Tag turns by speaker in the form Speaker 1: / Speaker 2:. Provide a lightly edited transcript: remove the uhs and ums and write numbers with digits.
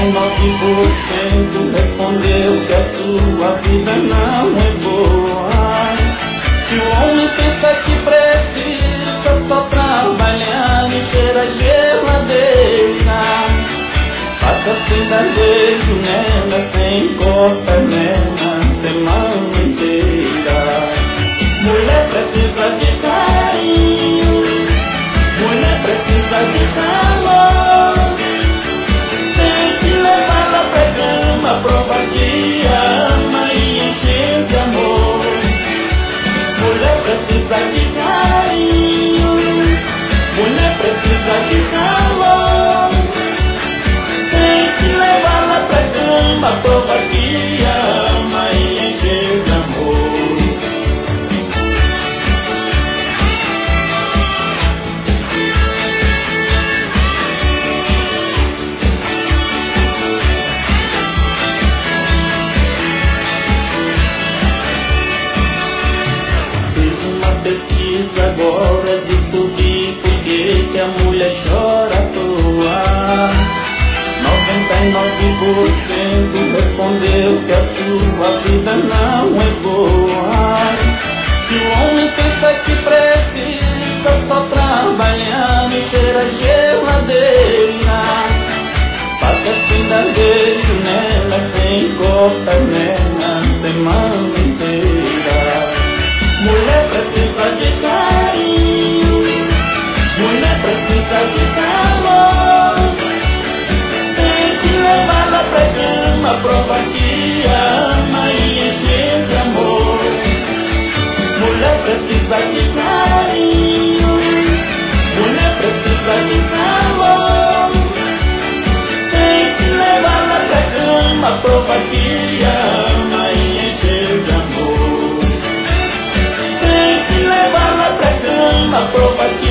Speaker 1: 99% respondeu que a sua vida não é boa. Que o homem pensa que precisa só trabalhar, encher a geladeira. Passa sem dar beijo nela, sem cortar nela, semana inteira. Mulher precisa de carinho, mulher precisa de calor. Tem que levá-la pra cama, prova que ama e encher de amor. Mulher precisa de carinho, mulher precisa de calor. Tem que levá-la pra cama, prova que ama e encher de amor. Agora descobri por que a mulher chora à toa. 99% respondeu que a sua vida não é boa. Que o homem pensa que precisa só trabalhar, encher a geladeira. Passa sem dar beijo nela, sem cortar nela, semana inteira. Mulher precisa de carinho, mulher precisa de calor. Tem que levá-la pra cama, prova que ama e encher de amor. Mulher precisa de carinho, mulher precisa de calor. Tem que levá-la pra cama, prova que ama e encher de amor. Leva-la pra cama, prova que